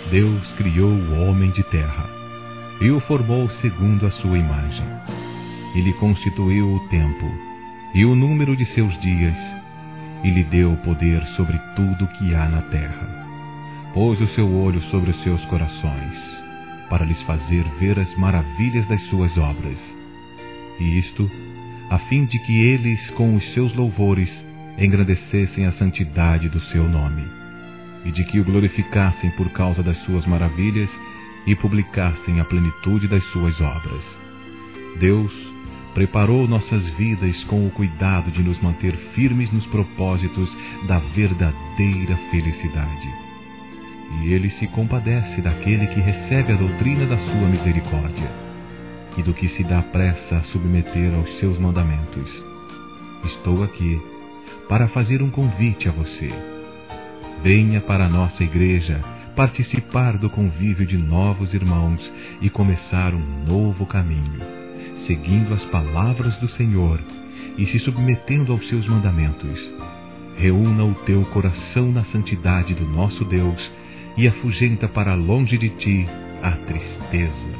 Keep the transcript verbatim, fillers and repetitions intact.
Deus criou o homem de terra e o formou segundo a sua imagem. E lhe constituiu o tempo e o número de seus dias, e lhe deu poder sobre tudo que há na terra. Pôs o seu olho sobre os seus corações, para lhes fazer ver as maravilhas das suas obras. E isto, a fim de que eles, com os seus louvores, engrandecessem a santidade do seu nome, e de que o glorificassem por causa das suas maravilhas e publicassem a plenitude das suas obras. Deus preparou nossas vidas com o cuidado de nos manter firmes nos propósitos da verdadeira felicidade. E Ele se compadece daquele que recebe a doutrina da sua misericórdia e do que se dá pressa a submeter aos seus mandamentos. Estou aqui para fazer um convite a você. Venha para a nossa igreja participar do convívio de novos irmãos e começar um novo caminho, seguindo as palavras do Senhor e se submetendo aos seus mandamentos. Reúna o teu coração na santidade do nosso Deus e afugenta para longe de ti a tristeza.